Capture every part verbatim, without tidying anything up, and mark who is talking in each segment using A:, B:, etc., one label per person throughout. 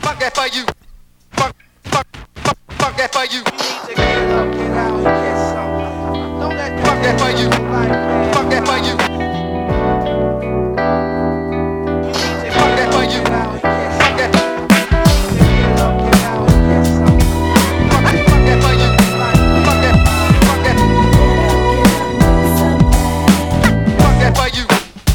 A: that for you. Fuck, fuck, fuck, fuck that for you.
B: You need to get up, get out, and get some. Don't let
A: Fuck that for you. Fuck that for you.
B: You need to
A: Fuck that
B: get
A: for
B: up,
A: you.
B: get out, and get
A: Fuck that.
B: some. You need to get up, get out, and get some.
A: Fuck that. Fuck that for you. Fuck that. Fuck that. Fuck that for you.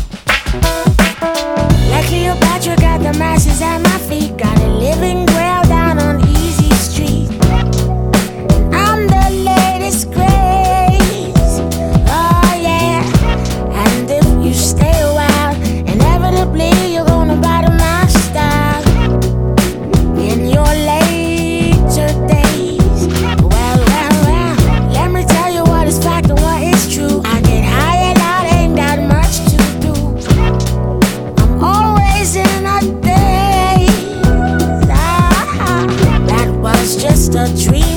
C: Like Cleopatra got the masses at my feet. Got a living ground down on Easy Street. I'm the latest craze. Oh yeah. And if you stay a while, inevitably you're gonna bottom my style. In your later days. Well, well, well. Let me tell you what is fact and what is true. I get high and out, ain't got much to do. I'm always in a daze. Ah, that was just a dream.